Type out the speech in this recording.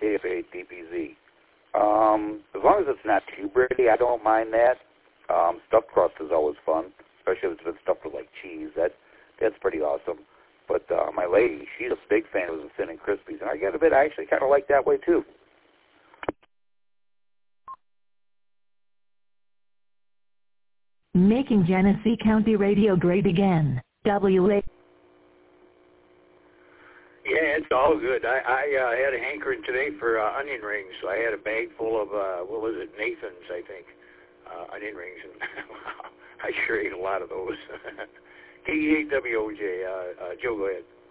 KFA-DPZ. As long as it's not too bready, I don't mind that. Stuffed crust is always fun, especially if it's been stuffed with like cheese. That's pretty awesome. But my lady, she's a big fan of the Thin and Crispies, and I actually kind of like that way too. Making Genesee County radio great again. WA. Yeah, it's all good. I had a hankering today for onion rings, so I had a bag full of, Nathan's, I think, onion rings, and I sure ate a lot of those. KEAWOJ, Joe, go ahead.